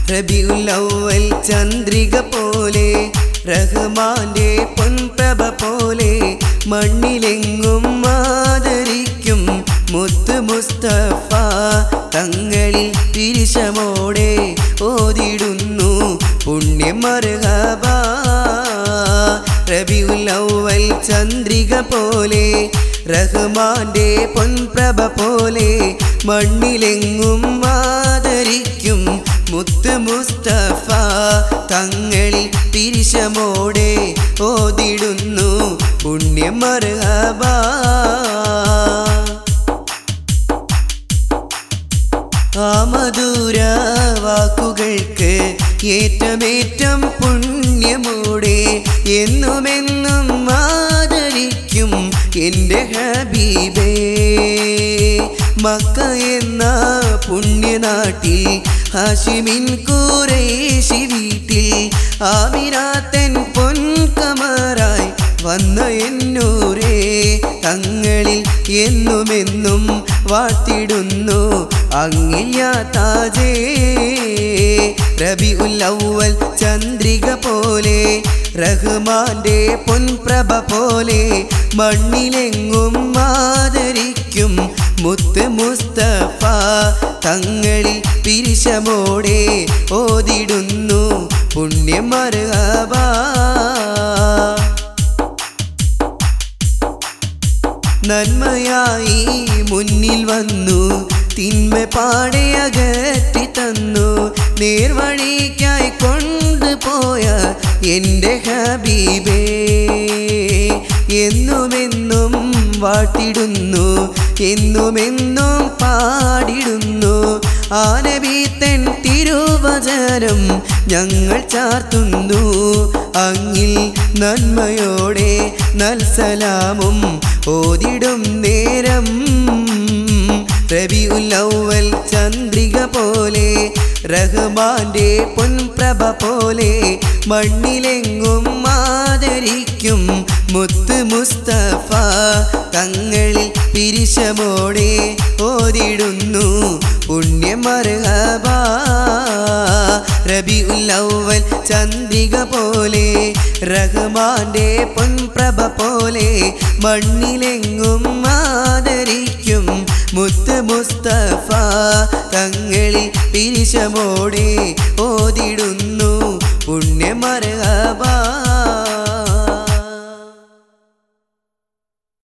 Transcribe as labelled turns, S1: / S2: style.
S1: റബീഉൽ അവ്വൽ ചന്ദ്രിക പോലെ റഹ്മാന്റെ പൊൻപ്രഭ പോലെ മണ്ണിലെങ്ങും ആദരിക്കും മുത്ത് മുസ്തഫ തങ്ങളിൽ പിരിശമോടെ ഓതിടുന്നു പുണ്യം മർഹബ. റബീഉൽ അവ്വൽ ചന്ദ്രിക പോലെ റഹ്മാന്റെ പൊൻപ്രഭ പോലെ മണ്ണിലെങ്ങും ആദരിക്കും മുത്ത് മുസ്തഫ തങ്ങളിൽ പിരിശമോടെ ഓതിടുന്നു പുണ്യം മർഹബ. ആ മധുര വാക്കുകൾക്ക് ഏറ്റമേറ്റം പുണ്യമോടെ എന്നുമെന്നും ആദരിക്കും എൻ്റെ ഹബീബേ. മക്ക എന്ന പുണ്യനാട്ടിൽ ഹാഷിമിൻ ഖുറൈശി വീട്ടിൽ ആമിനാത്തൻ പൊൻകമറായി വന്ന എന്നൂരേ തങ്ങളിൽ എന്നുമെന്നും വാഴ്ത്തിടുന്നു അങ്ങിയ താജേ. റബീഉൽ അവ്വൽ ചന്ദ്രിക പോലെ റഹ്മാന്റെ പൊൻപ്രഭ പോലെ മണ്ണിലെങ്ങും ആദരിക്കും മുത്ത് മുസ്തഫ തങ്ങളിൽ പിരിശമോടെ ഓതിടുന്നു പുണ്യം മർഹബ. നന്മയായി മുന്നിൽ വന്നു തിന്മ പാടെ അകറ്റി തന്നു നേർവഴിക്കായി കൊണ്ടുപോയ എൻ്റെ ഹബീബേ. എന്നുമെന്നും വാഴ്ത്തിടുന്നു എന്നുമെന്നും പാടിടുന്നു ആ നബി തൻ തിരുവചനം ഞങ്ങൾ ചാർത്തുന്നു അങ്ങിൽ നന്മയോടെ നൽസലാമും ഓതിടും നേരം. റബീഉൽ അവ്വൽ ചന്ദ്രിക പോലെ റഹ്മാന്റെ പൊൻപ്രഭ പോലെ മണ്ണിലെങ്ങും ആദരിക്കും മുത്ത് മുസ്തഫ തങ്ങളിൽ പിരിശമോടെ ഓതിടുന്നു പുണ്യം മർഹബ. റബീഉൽ അവ്വൽ ചന്ദ്രിക പോലെ റഹ്മാന്റെ പൊൻപ്രഭ പോലെ മണ്ണിലെങ്ങും ആദരിക്കും മുത്ത് മുസ്തഫ തങ്ങളിൽ പിരിശമോടെ ഓതിടുന്നു പുണ്യം മർഹബ.